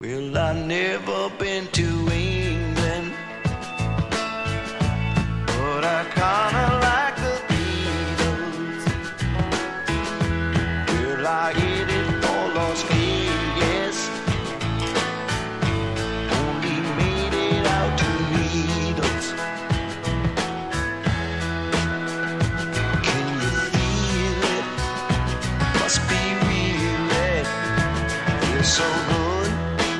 Well, I never been to England, but I kinda like the Beatles. Well, I hit it for Las Vegas, only made it out to Needles. Can you feel it? Must be real, it feels so good.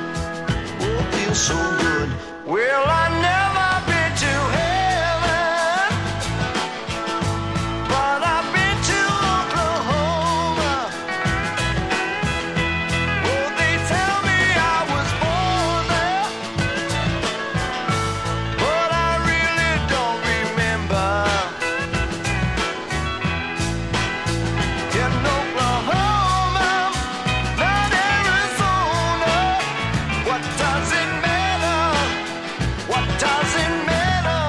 So good. Well, I never been to heaven, but I've been to Oklahoma. Oh, they tell me I was born there, but I really don't remember. In Oklahoma, not Arizona. What does it matter? What does it matter?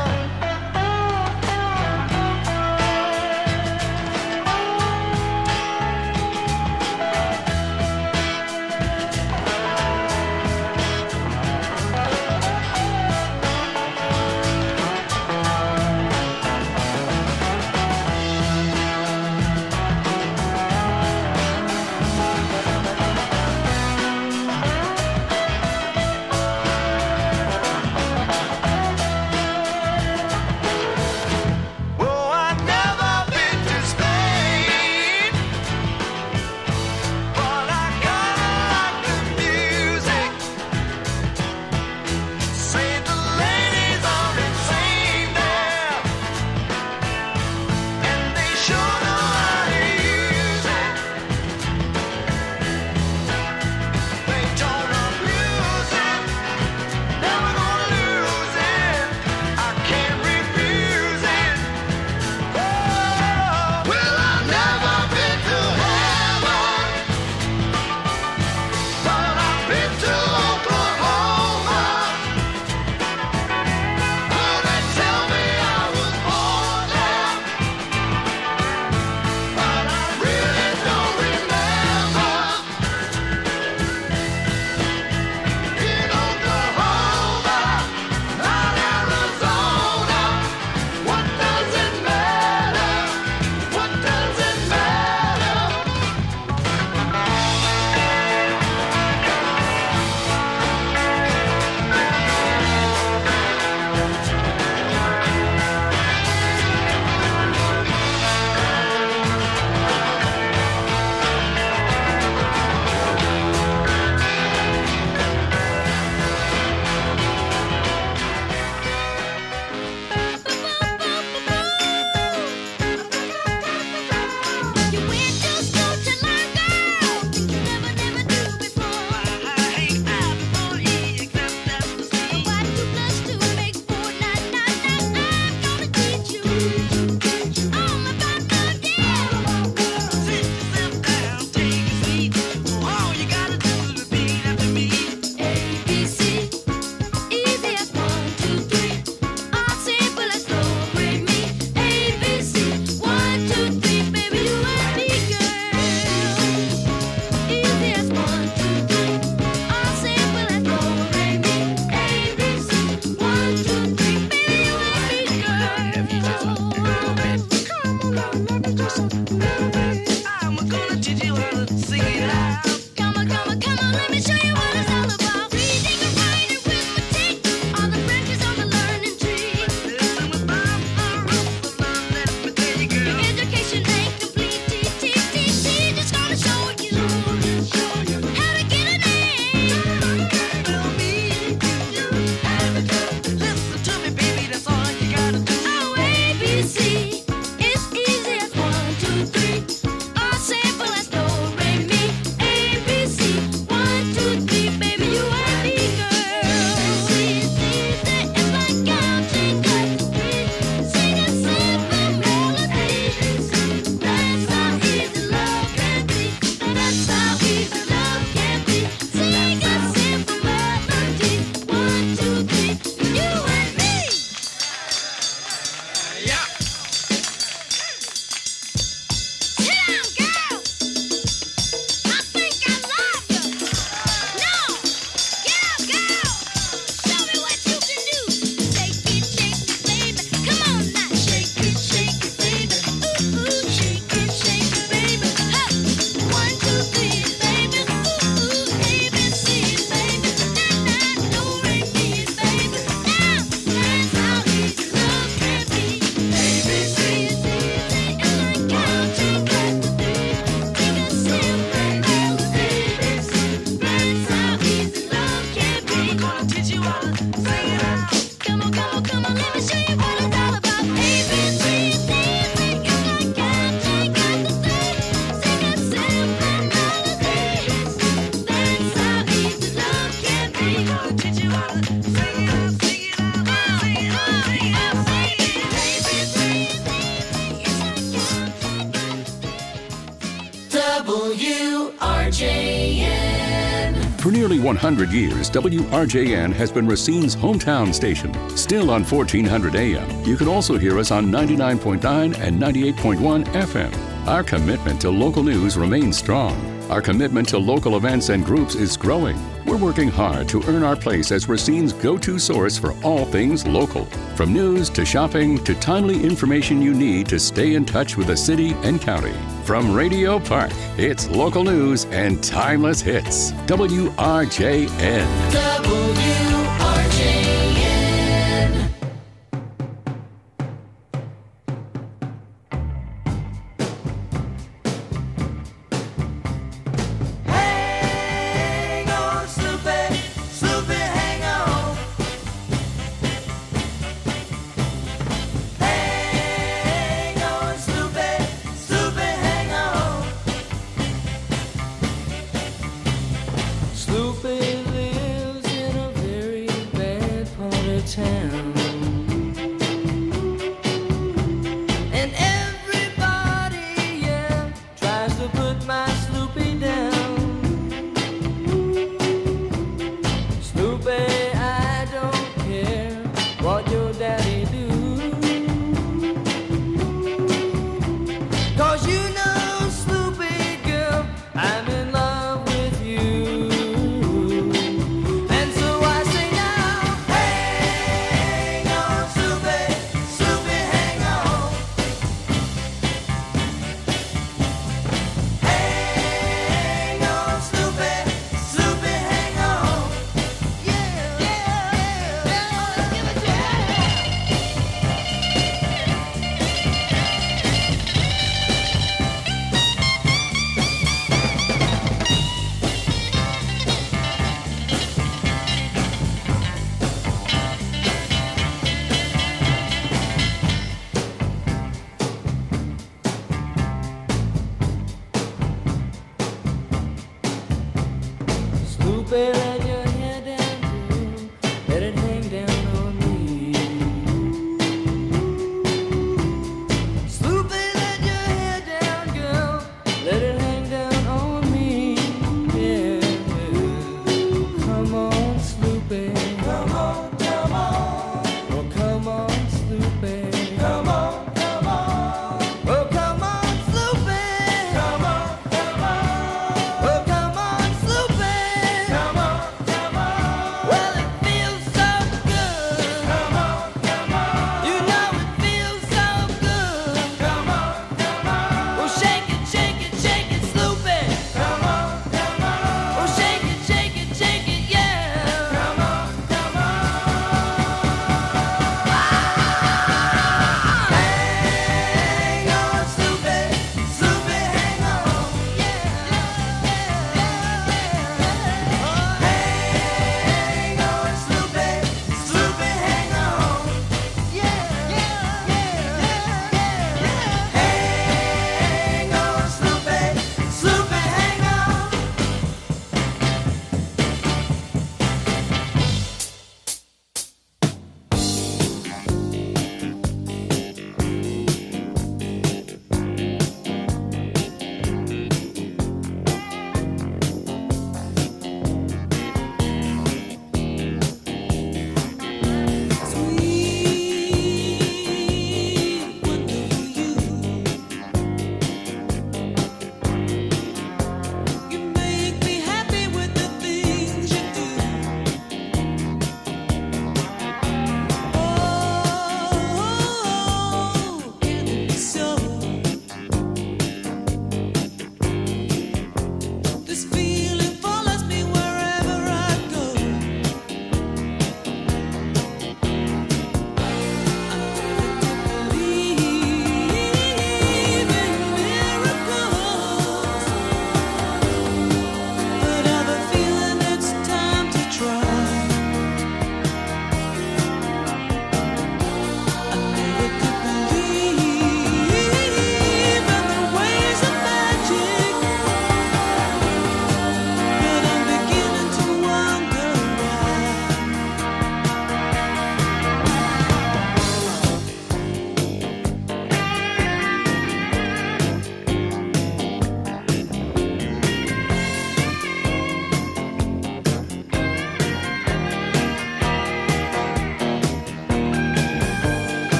nearly 100 years, WRJN has been Racine's hometown station. Still on 1400 AM, you can also hear us on 99.9 and 98.1 FM. Our commitment to local news remains strong. Our commitment to local events and groups is growing. We're working hard to earn our place as Racine's go-to source for all things local. From news to shopping to timely information you need to stay in touch with the city and county. From Radio Park, it's local news and timeless hits. WRJN. WRJN.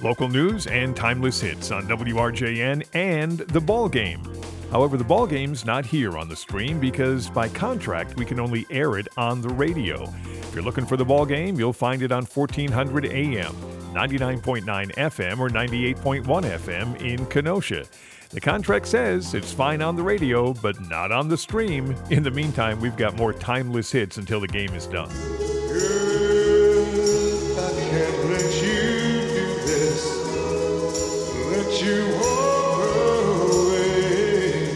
Local news and timeless hits on WRJN and The Ball Game. However, The Ball Game's not here on the stream because by contract we can only air it on the radio. If you're looking for The Ball Game, you'll find it on 1400 AM, 99.9 FM, or 98.1 FM in Kenosha. The contract says it's fine on the radio, but not on the stream. In the meantime, we've got more timeless hits until the game is done. I can't let you do this, let you walk away.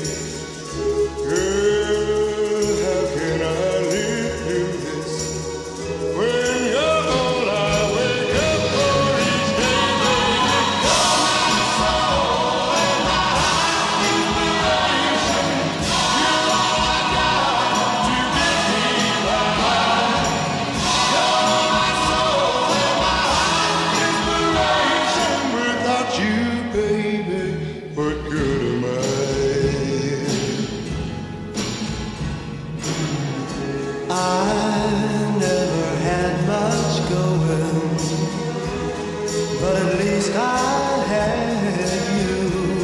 Girl, how can I live through this when you're all I wake up for each day, baby? You're my soul and my inspiration. You're all I got to get me by. You're my soul and my inspiration. Without you, baby, what good am I? I never had much going, but at least I had you.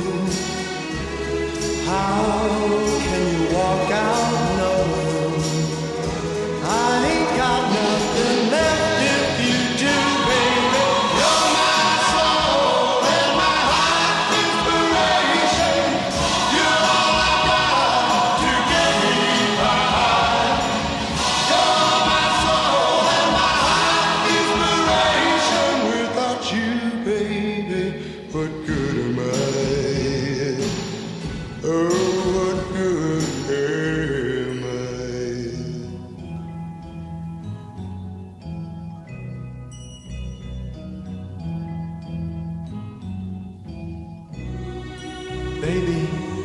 How can you walk out knowing I ain't got nothing left if you do, baby? You're my soul and my heart inspiration. You're all I got to get me by. You're my soul and my heart inspiration. Without you, baby, what good am I? Oh, what good am I? Baby,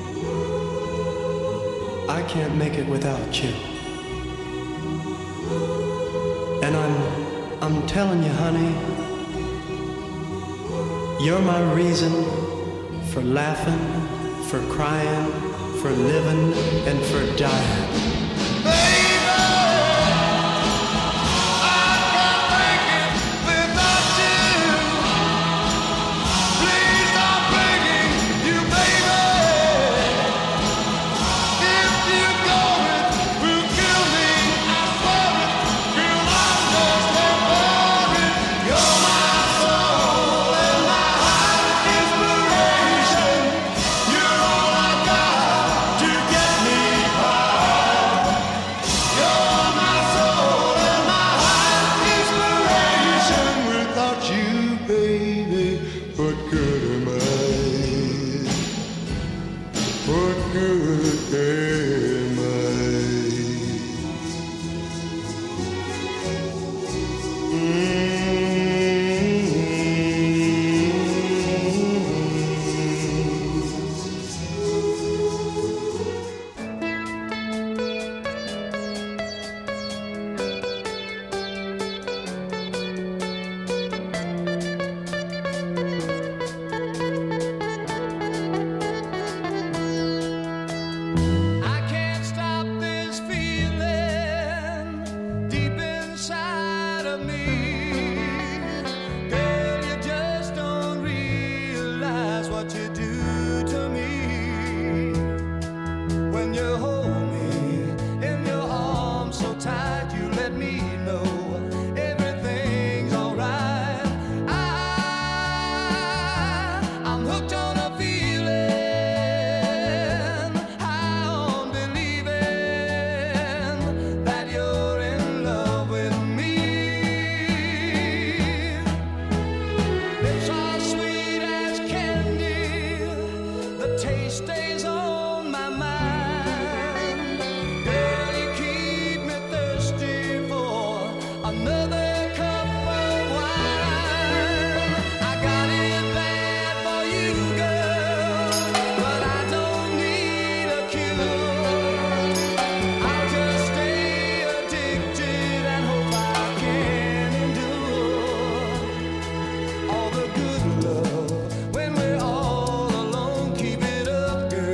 I can't make it without you. And I'm telling you, honey, you're my reason for laughing, for crying, for living, and for dying. When we're all alone, keep it up, girl.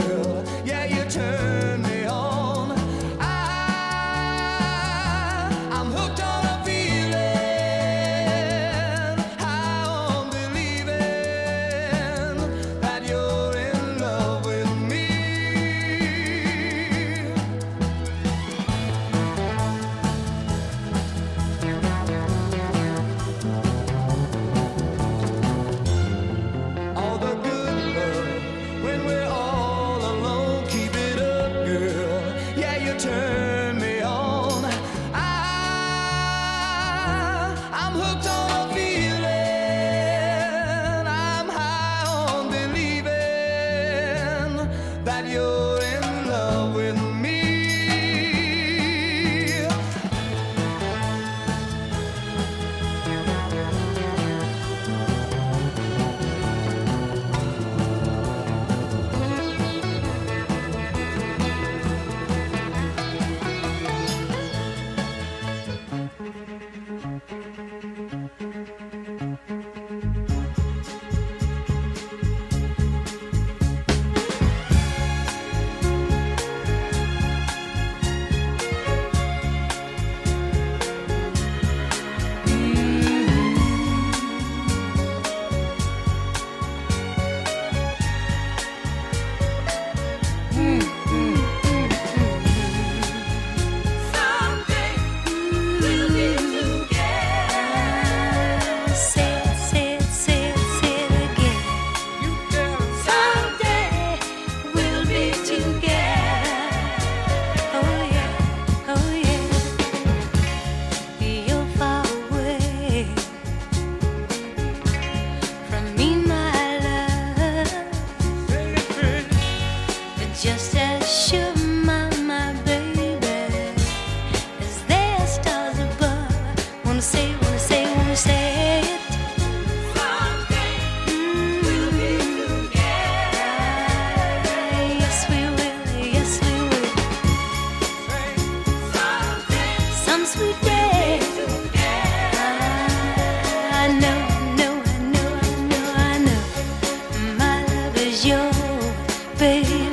was your baby.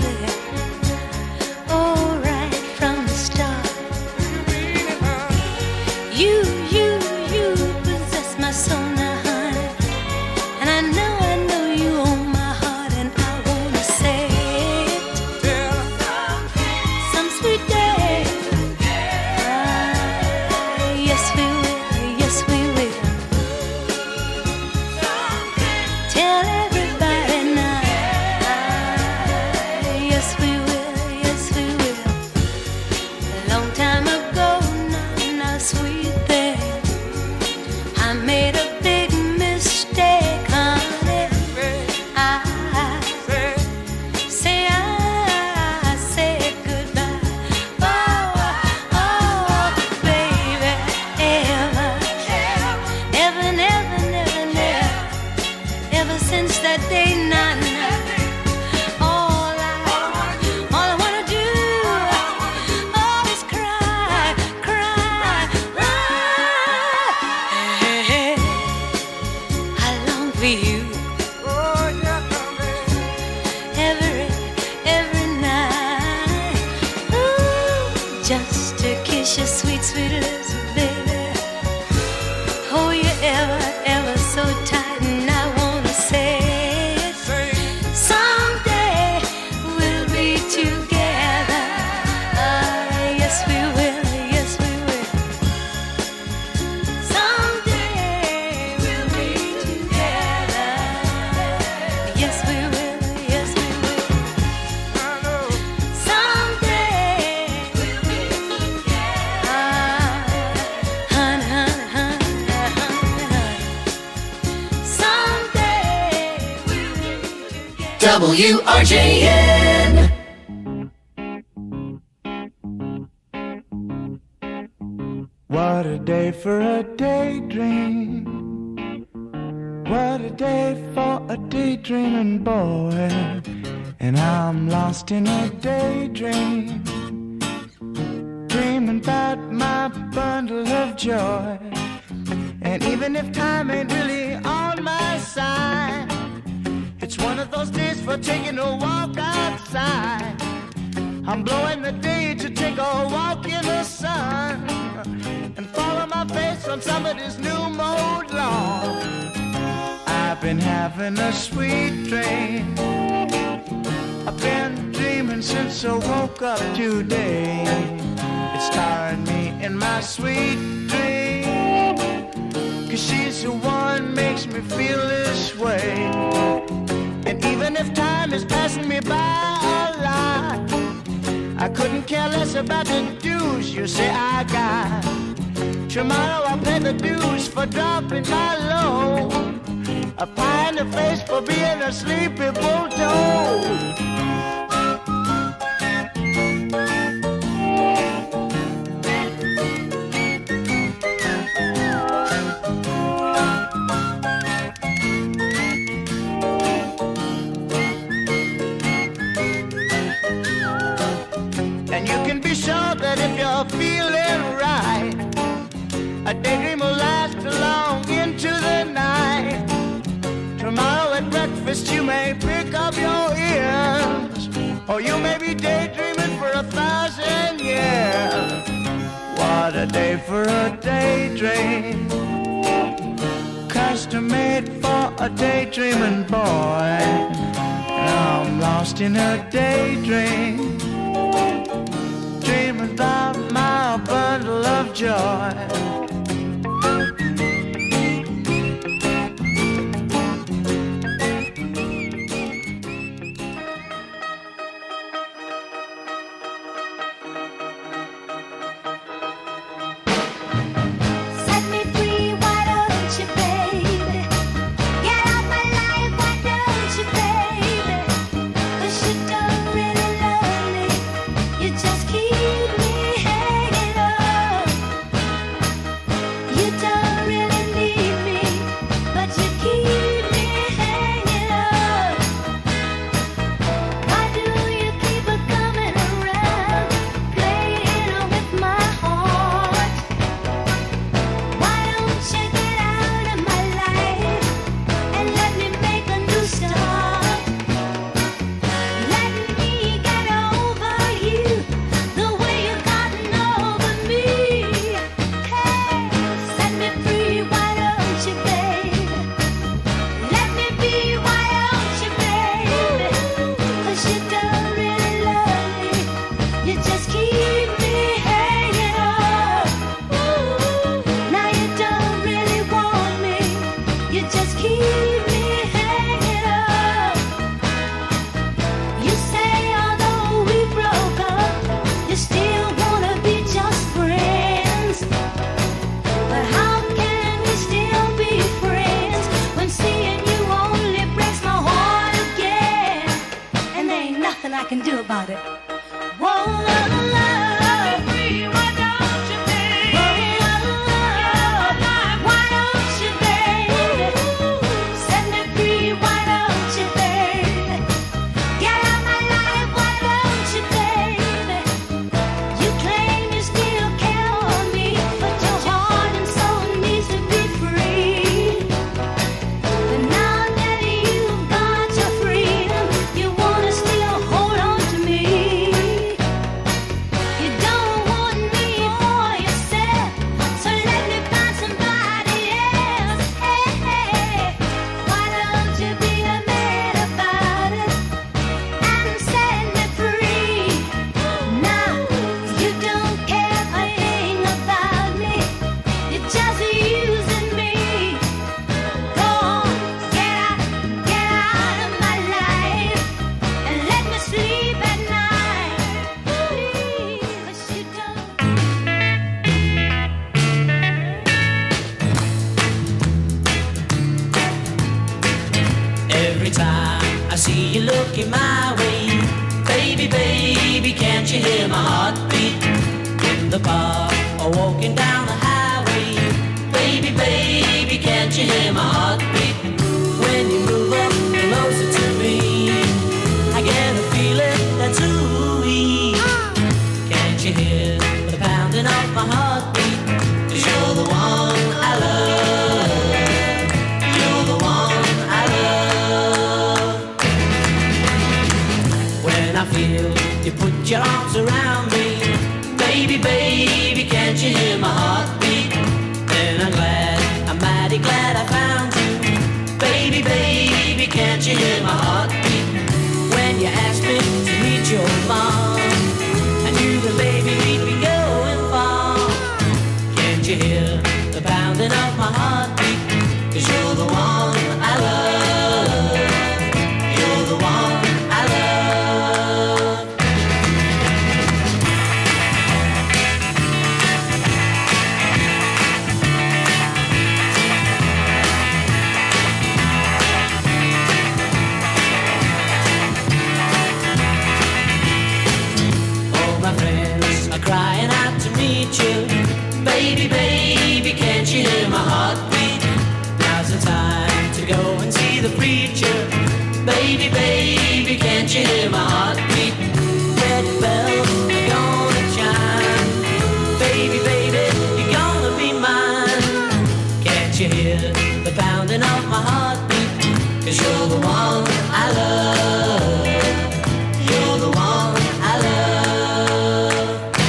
Oh, right from the start. You possess my soul now, honey. And I know you own my heart, and I wanna say it some sweet day. Yes we will, yes we will. Tell everybody now. Yes we will, yes we will. A long time ago now, sweet thing, I made a big mistake, honey. I said goodbye. Oh, baby, ever since that day, all I wanna do is cry. I long for you every night. Ooh, just to kiss your sweet, sweet lips, baby. Oh, you ever so tight, and I wanna say it. Someday we'll be together. Yes we will, yes we will. Someday we'll be together. Yes we will, yes we will. Someday we'll be together. Honey. Someday we'll be together. WRJN. What a day for a daydream. What a day for a daydreaming boy. And I'm lost in a daydream, dreaming about my bundle of joy. And even if time ain't really on my side, it's one of those days for taking a walk outside. I'm blowing the day to take a walk in the sun and follow my face on somebody's new mode lawn. I've been having a sweet dream. I've been dreaming since I woke up today. It's tiring me in my sweet dream, 'cause she's the one makes me feel this way. And even if time is passing me by a lot, I couldn't care less about the dues you say I got. Tomorrow I'll pay the dues for dropping my load, a pie in the face for being a sleepy bulldog. And you can be sure that if you're feeling right, a daydream will last long into the night. Tomorrow at breakfast you may pick up your ears, or you may be daydreaming for 1,000 years. What a day for a daydream, custom made for a daydreaming boy. And I'm lost in a daydream, dreaming about my bundle of joy. Set me free, why don't you, baby? Get out my life, why don't you, baby? 'Cause you don't really love me, you just keep me hanging on. can do about it. Whoa, love, free, why don't you, baby? Why don't you, baby? Set me free, why don't you, baby? Get out my life, why don't you, baby? You claim you still care for me, but your heart and soul needs to be free. And now that you've got your freedom, you wanna still hold on to me. You don't want me for yourself, so let me find somebody else. Hey, hey, why don't you be a man about it and set me free? Now you don't care a thing about me, you're just using me. Go on, get out of my life and let me sleep at night. Please, 'cause you don't. Every time I see you looking my way, baby, baby, can't you hear my heartbeat? In the park or walking down the highway, baby, baby, can't you hear my heartbeat? When you move up closer to me, I get a feeling that's ooh-wee. Can't you hear the pounding of my heartbeat? 'Cause you're the one I love. You're the one I love. When I feel you put your arms around me, baby, baby, can't you hear my heartbeat? Then I'm mighty glad I found you, baby, baby, can't you hear my heartbeat? When you asked me to meet your mom, I knew that baby we'd be going far. Can't you hear the pounding of my heartbeat? 'Cause you're the one I love. You're the one I love. All my friends are crying out to meet you, baby, baby, can't you hear my heartbeat? Now's the time to go and see the preacher, baby, baby, can't you hear my heartbeat? Red bells are gonna chime, baby, baby, you're gonna be mine. Can't you hear the pounding of my heartbeat? 'Cause you're the one I love. You're the one I love.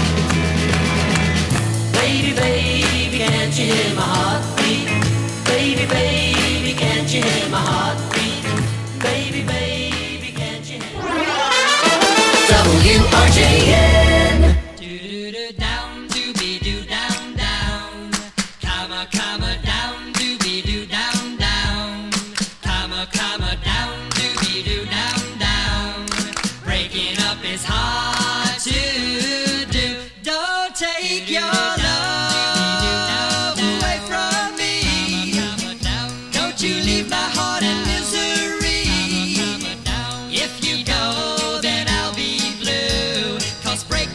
Baby, baby, can't you hear my heartbeat? Baby, baby, can't you hear my heartbeat? Baby, baby, can't you hear my heartbeat? WRJN. Do-do-do down, do-be-do down, down. Comma, comma, down, do-be-do down, down. Comma, comma, down, do-be-do down, down. Breaking up is hard to do. Don't take your love away from me. Don't you leave my heart in misery. If you go, then I'll be blue. 'Cause break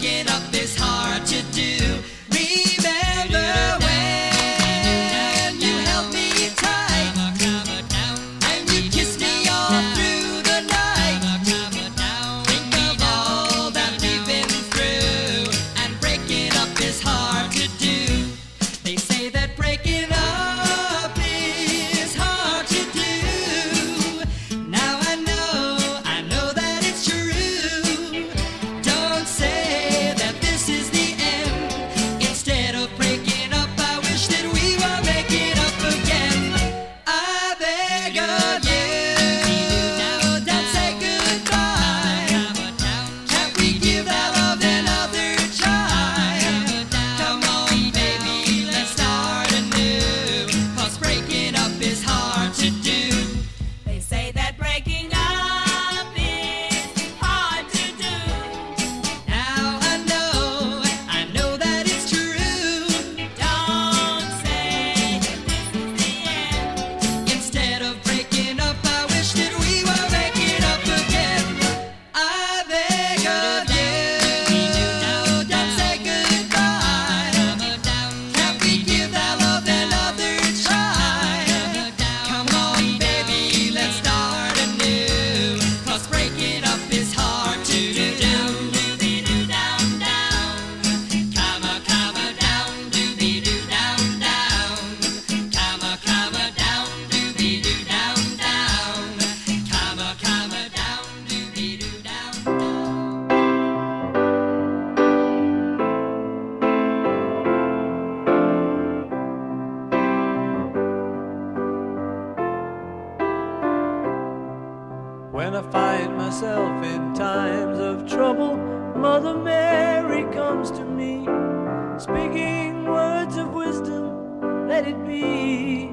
find myself in times of trouble, Mother Mary comes to me, speaking words of wisdom, let it be.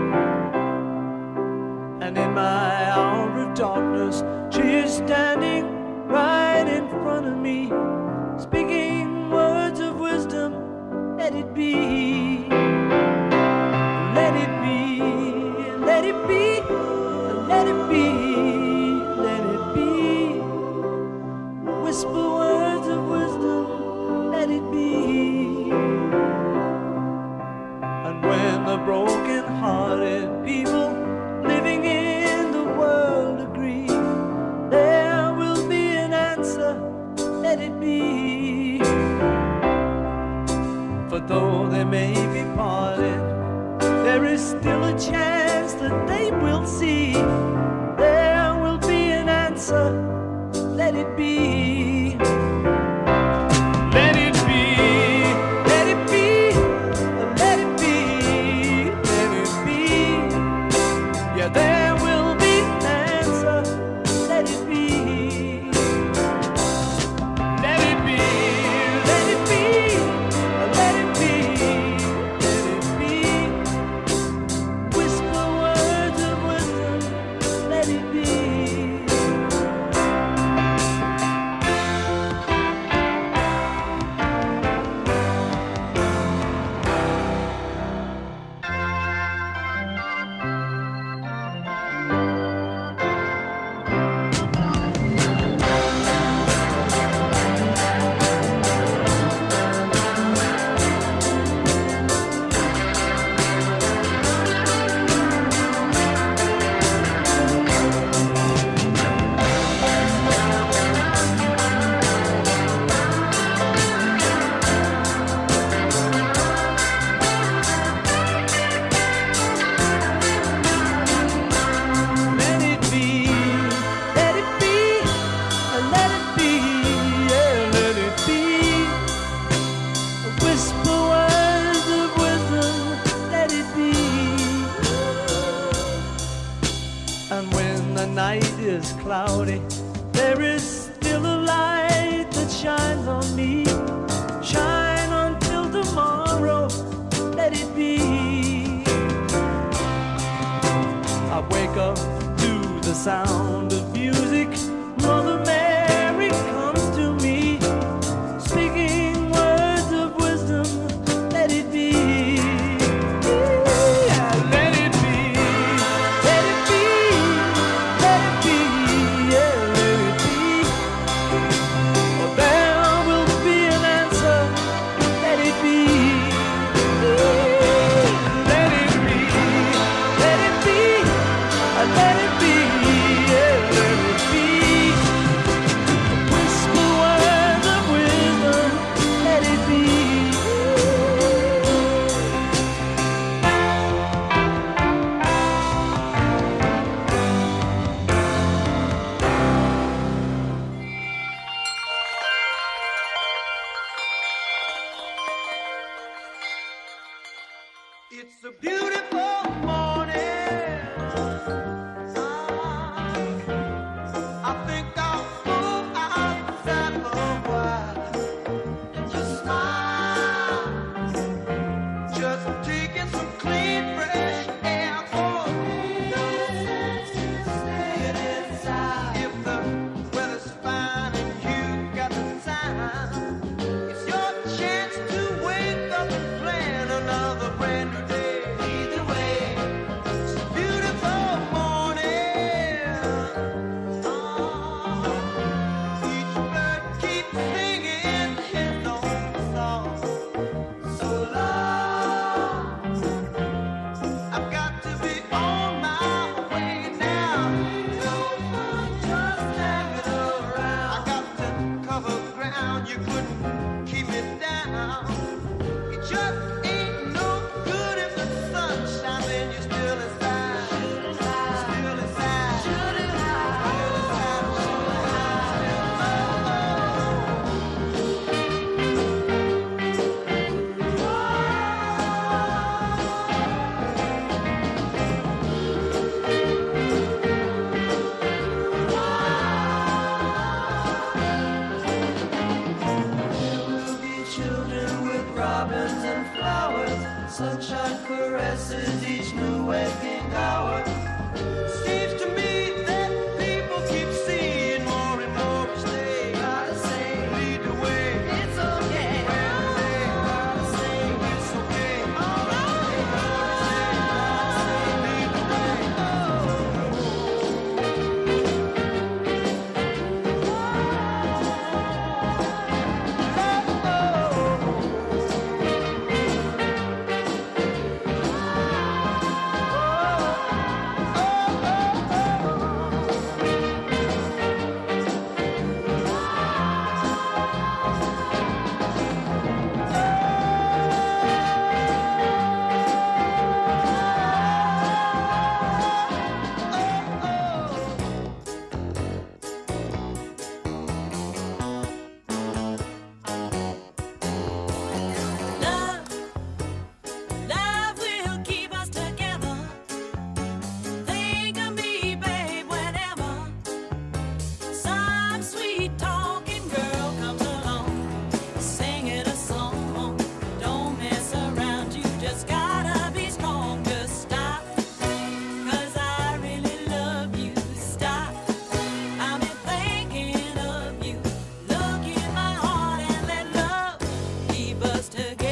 And in my hour of darkness, she is standing right in front of me, speaking words of wisdom, let it be. Let it be, let it be, let it be, let it be. Whisper words of wisdom, let it be. And when the broken-hearted people living in the world agree, there will be an answer, let it be. For though they may be parted, there is still a chance that they will see. There will be an answer, let it be. Let it be, let it be, let it be, let it be. Yeah, there will be an answer, let it be. Let it be, let it be, let it be, let it be. Whisper words of wisdom, let it be. Let it be, let it be, let it be, yeah, let it be. Whisper words of wisdom, let it be. And when the night is cloudy, there is still a light that shines on me. Shine until tomorrow, let it be. I wake up to the sound of music. Mother Mary comes to me, speaking words of wisdom, let it be. Yeah, let it be, let it be, let it be, yeah, let it be. For there will be an answer, let it be. Let it be, let it be, let it be, yeah, Sunshine caresses each new waking hour. Seems to me that people keep seeing more and more each day. Gotta say, lead the way. It's okay. Well, they gotta say, it's okay. All right. Lead the way. Love will keep us together. Think of me, babe, whenever some sweet talking girl comes along, singing a song. Don't mess around, you just gotta be strong. Just stop, 'cause I really love you. Stop, I've been thinking of you. Look in my heart and let love keep us together.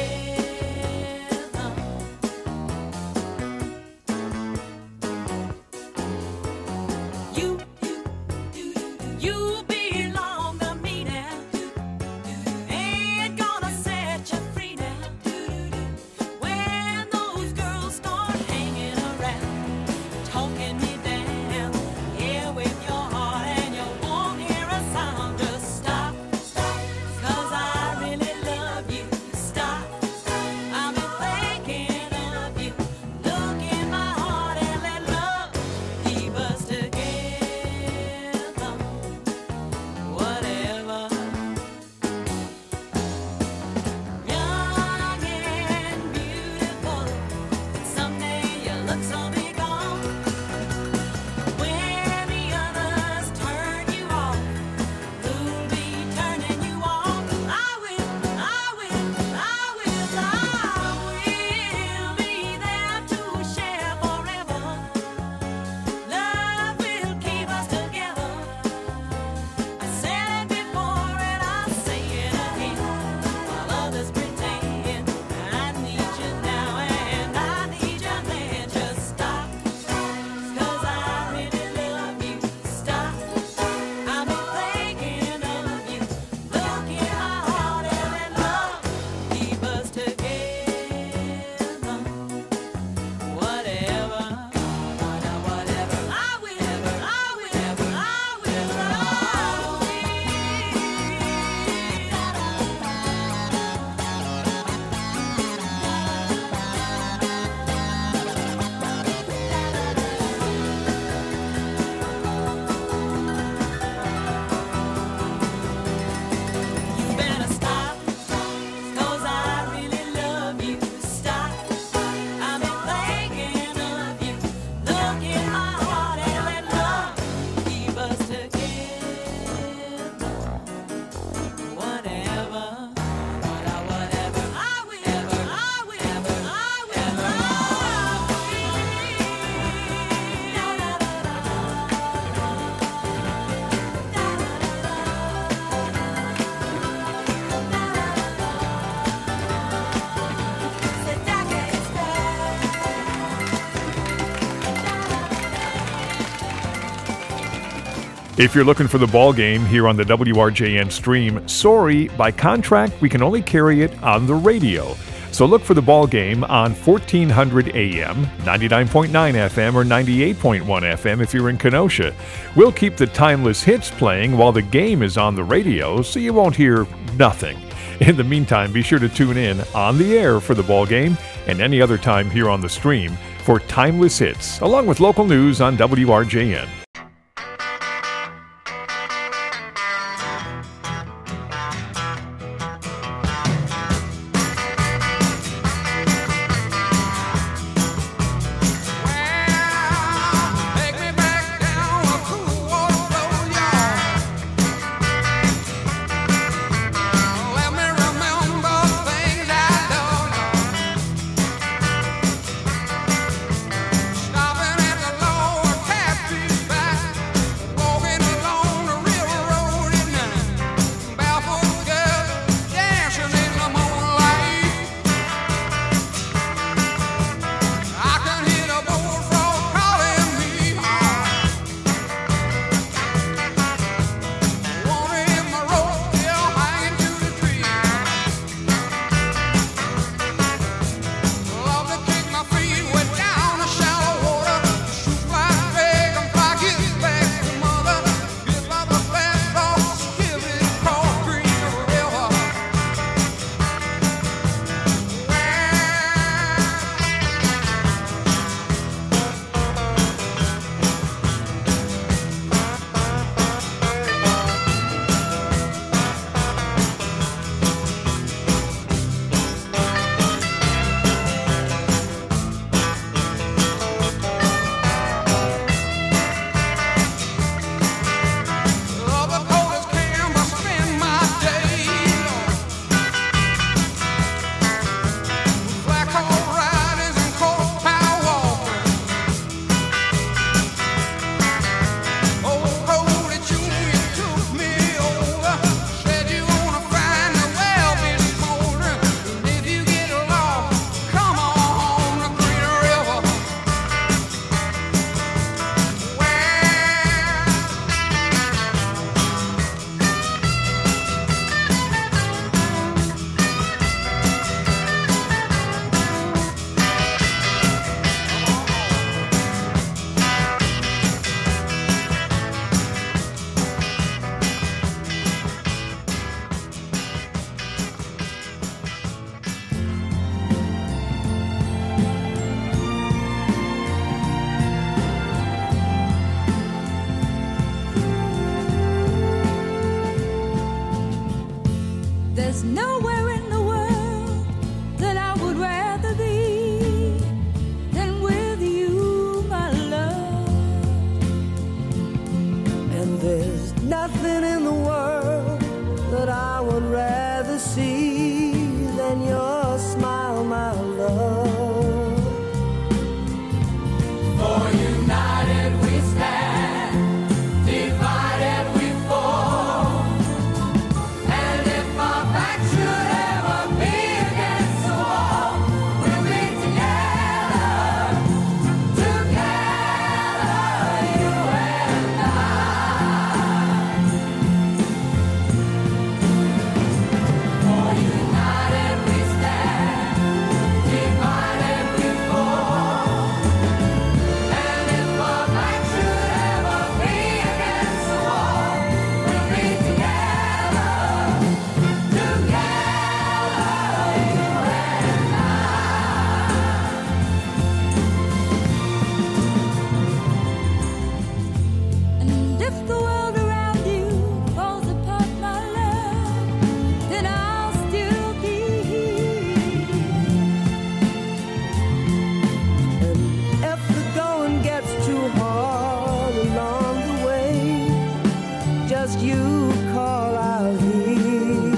You belong to me now. Ain't gonna set you free now. When those girls start hanging around, talking me down, here with your heart and you won't hear a sound. Just stop, 'cause I really love you. Stop, I've been thinking of you. Look in my heart and let love keep us together. Whatever. Young and beautiful, someday your looks will be gone. When the others turn you off, who'll be turning you on? I will be there to share forever. Love will keep us together. I said it before and I'll say it again. While others pretend, I need you now and I need you then. Just stop, 'cause I really love you. Stop, I've been thinking of you. Look in my heart and let love keep us together. Whatever, whatever, I will. You better stop, 'cause I really love you. Stop, I've been thinking of you. Look in my heart and let love keep us together. Whatever, whatever, I will. If you're looking for the ball game here on the WRJN stream, sorry, by contract, we can only carry it on the radio. So look for the ball game on 1400 AM, 99.9 FM, or 98.1 FM if you're in Kenosha. We'll keep the timeless hits playing while the game is on the radio, so you won't hear nothing. In the meantime, be sure to tune in on the air for the ball game and any other time here on the stream for timeless hits, along with local news on WRJN. Take me back down a cool water flow, y'all. Let me remember things I don't know. There's nowhere in the world that I would rather be than with you, my love. And there's nothing in the world that I would rather see than your smile, my love. For united we stand, divided we fall. And if our back should ever be against the wall, we'll be together, together, you and I. For united we stand, divided we fall. And if our back should ever be against the wall, we'll be together, together, you and I. And if the world around you falls apart, my love, then I'll still be here. And if the going gets too hard along the way, just you call out here.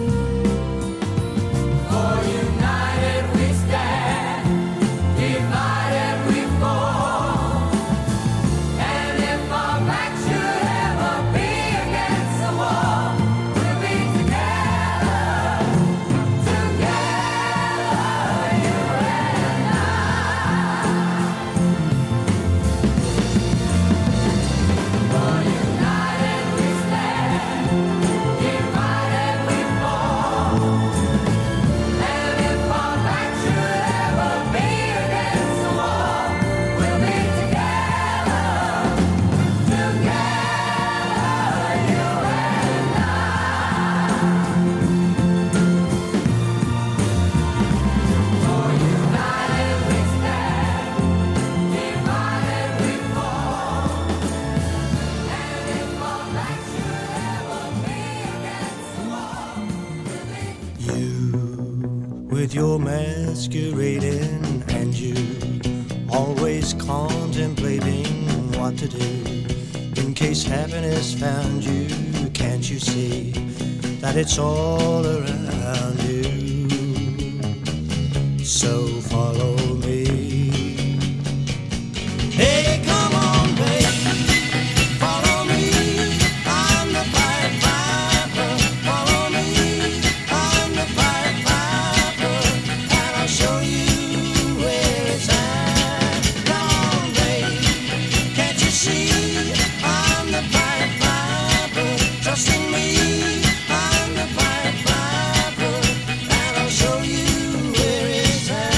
For united we stand, divided we fall. And if our back should ever be against the wall, we'll be together, together, you and I. For united we stand, divided we fall. And if our back should ever be against the wall, we'll be together, together, you and I. For united we stand, divided we fall. And if our back should ever be against the wall, we'll be You with your masquerading and you always contemplating what to do in case happiness found you. Can't you see that it's all around you? So follow me. Hey, come on, baby. Follow me, I'm the Pied Piper. Follow me, I'm the Pied Piper. And I'll show you where it's at. Come on, baby, can't you see? I'm the Pied Piper. Trust in me, I'm the Pied Piper. And I'll show you where it's at.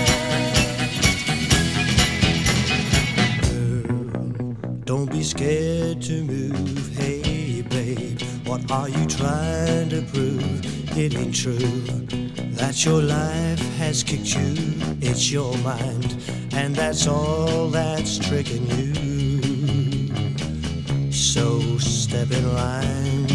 Don't be scared to move. Hey, babe, what are you trying to prove? It ain't true that your life has kicked you. It's your mind, and that's all that's tricking you. So step in line.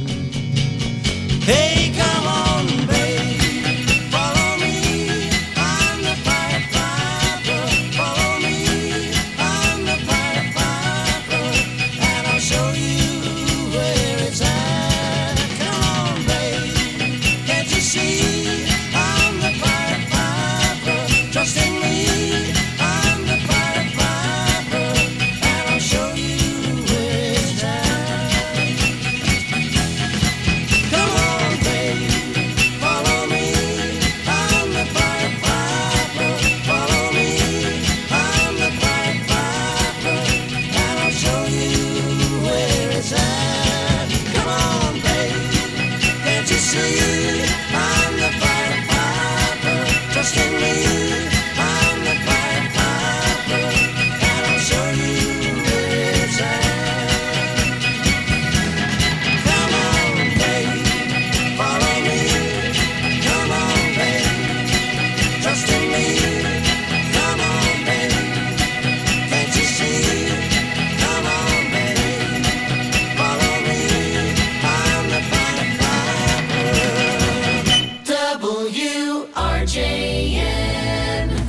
Hey, come on, babe. Follow me, I'm the Pied Piper. Follow me, I'm the Pied Piper. And I'll show you where it's at. Come on, babe, can't you see? I'm the Pied Piper. Trust in me, I'm the Pied Piper. And I'll show you where it's at. Come on, baby.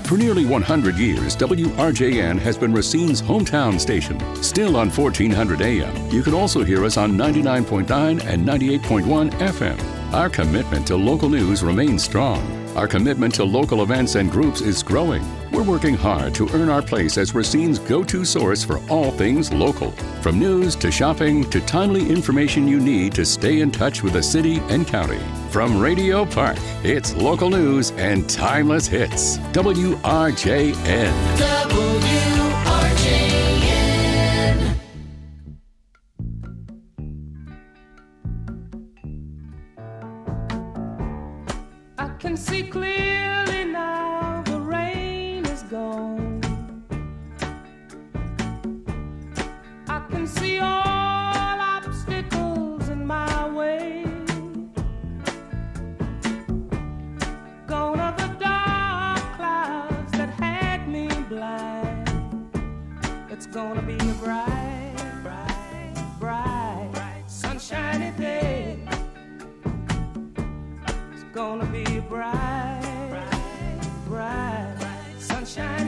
For nearly 100 years, WRJN has been Racine's hometown station. Still on 1400 AM, you can also hear us on 99.9 and 98.1 FM. Our commitment to local news remains strong. Our commitment to local events and groups is growing. We're working hard to earn our place as Racine's go-to source for all things local. From news to shopping to timely information you need to stay in touch with the city and county. From Radio Park, it's local news and timeless hits. WRJN. WRJN. I can see clearly now the rain is gone. I can see all obstacles in my way. Gone are the dark clouds that had me blind. It's gonna be a bright, bright, bright, sunshiny day. It's gonna be a bright, bright, bright, sunshine.